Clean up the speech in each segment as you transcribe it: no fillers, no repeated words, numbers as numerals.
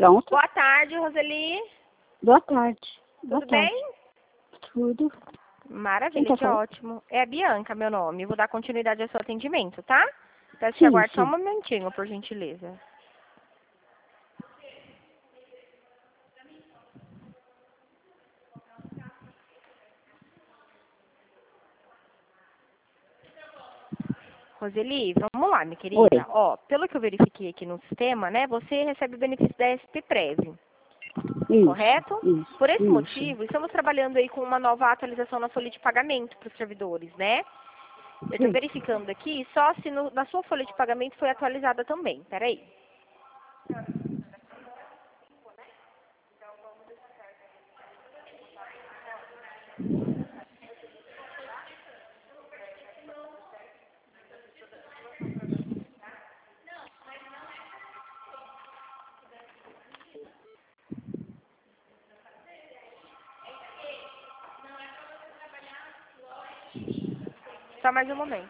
Pronto. Boa tarde, Roseli. Boa tarde. Tudo bem? Tudo. Maravilha, que ótimo. É a Bianca, meu nome. Vou dar continuidade ao seu atendimento, tá? Peço que Sim, aguarde só um sim. momentinho, por gentileza. Roseli, vamos lá, minha querida. Oi. Ó, pelo que eu verifiquei aqui no sistema, né, você recebe o benefício da SP-Prev, Isso, correto? isso, Por esse isso. motivo, estamos trabalhando aí com uma nova atualização na folha de pagamento para os servidores, né? Eu estou Sim. verificando aqui só se na sua folha de pagamento foi atualizada também. Peraí. Só mais um momento.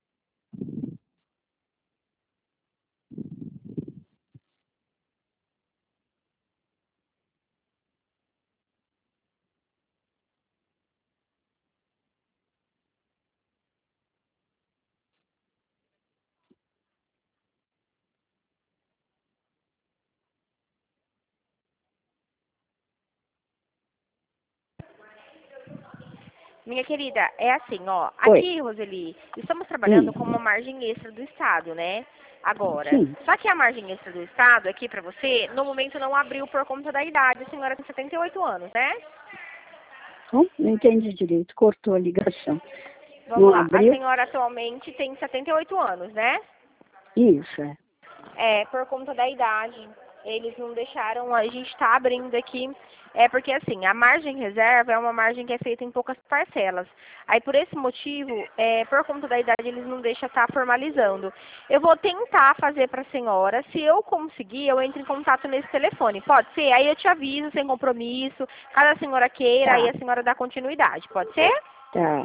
Minha querida, é assim, ó. Oi. Aqui, Roseli, estamos trabalhando com uma margem extra do Estado, né? Agora, Sim. só que a margem extra do Estado aqui pra você, no momento não abriu por conta da idade. A senhora tem 78 anos, né? Não entendi direito, cortou a ligação. Vamos Não lá. A abriu? senhora atualmente tem 78 anos, né? Isso, é. É, por conta da idade. Eles não deixaram, a gente está abrindo aqui. É porque assim, a margem reserva é uma margem que é feita em poucas parcelas. Aí por esse motivo, por conta da idade, eles não deixam estar formalizando. Eu vou tentar fazer para a senhora. Se eu conseguir, eu entro em contato nesse telefone. Pode ser? Aí eu te aviso sem compromisso. Caso a senhora queira, aí Tá, a senhora dá continuidade. Pode ser? tá.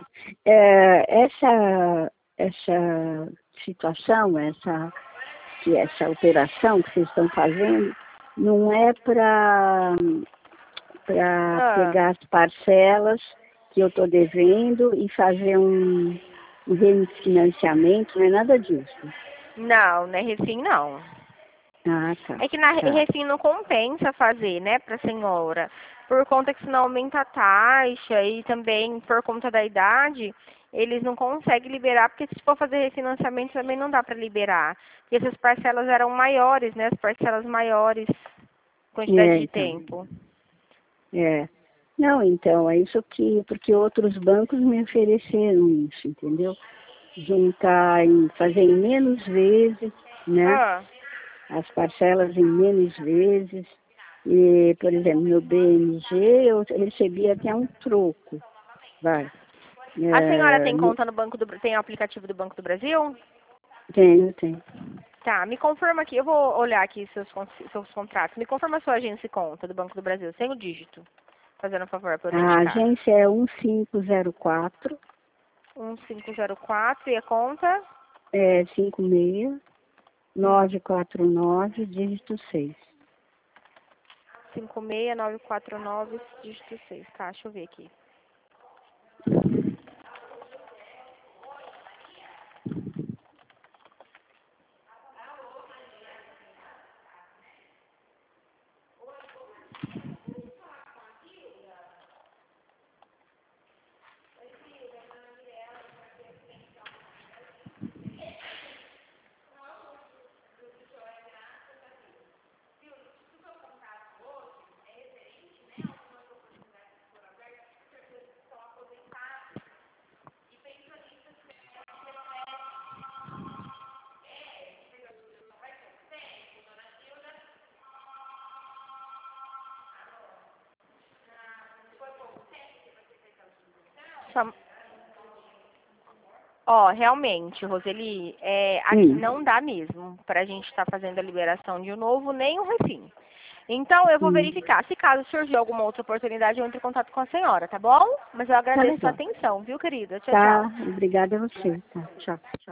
Essa situação, essa operação que vocês estão fazendo, não é para Ah, pegar as parcelas que eu estou devendo e fazer um refinanciamento, não é nada disso. não, né, Refim não. Ah, tá, É que na tá. Refim não compensa fazer, né, pra senhora. Por conta que senão aumenta a taxa e também por conta da idade, eles não conseguem liberar, porque se for fazer refinanciamento também não dá para liberar. Porque essas parcelas eram maiores, né, as parcelas maiores, quantidade de Então, tempo. é. Não, então, é isso porque outros bancos me ofereceram isso, entendeu? Fazer em menos vezes, né? Ah, As parcelas em menos vezes. E, por exemplo, no BMG eu recebi até um troco, vai. a senhora É, tem conta no tem o aplicativo do Banco do Brasil? tenho. Tá, me confirma aqui, eu vou olhar aqui seus contratos. Me confirma a sua agência e conta do Banco do Brasil, sem o dígito. Fazendo um favor para eu A identificar. agência é 1504 1504 e a conta? 56 949, dígito 6. 56949, dígito 6. Tá, deixa eu ver aqui. Só- Ó, realmente, Roseli, aqui não dá mesmo pra gente estar fazendo a liberação de um novo, nem um refim. Então, eu vou verificar. Se caso surgir alguma outra oportunidade, eu entro em contato com a senhora, tá bom? Mas eu Tá agradeço a sua legal. atenção, viu, querida? Tchau, Tá, tchau. obrigada a você. Tá, tchau.